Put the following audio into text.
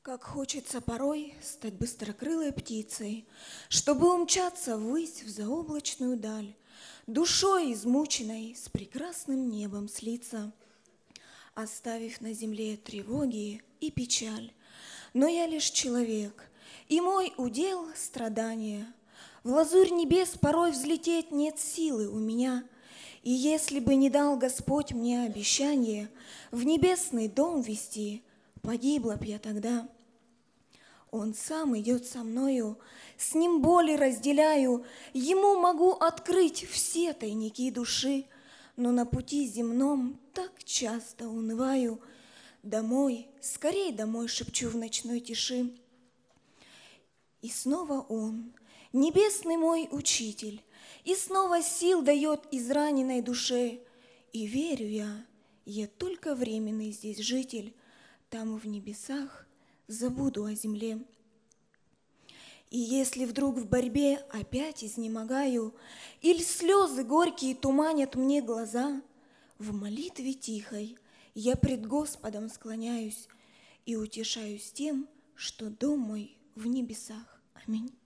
Как хочется порой стать быстрокрылой птицей, чтобы умчаться ввысь в заоблачную даль, душой измученной с прекрасным небом слиться, оставив на земле тревоги и печаль. Но я лишь человек, и мой удел — страдания. В лазурь небес порой взлететь нет силы у меня, и если бы не дал Господь мне обещание в небесный дом вести, погибла б я тогда. Он сам идет со мною, с ним боли разделяю, ему могу открыть все тайники души, но на пути земном так часто унываю. Домой, скорей домой, шепчу в ночной тиши. И снова он, небесный мой учитель, и снова сил дает израненной душе. И верю я только временный здесь житель, там в небесах забуду о земле. И если вдруг в борьбе опять изнемогаю, или слезы горькие туманят мне глаза, в молитве тихой я пред Господом склоняюсь и утешаюсь тем, что дом мой в небесах. Аминь.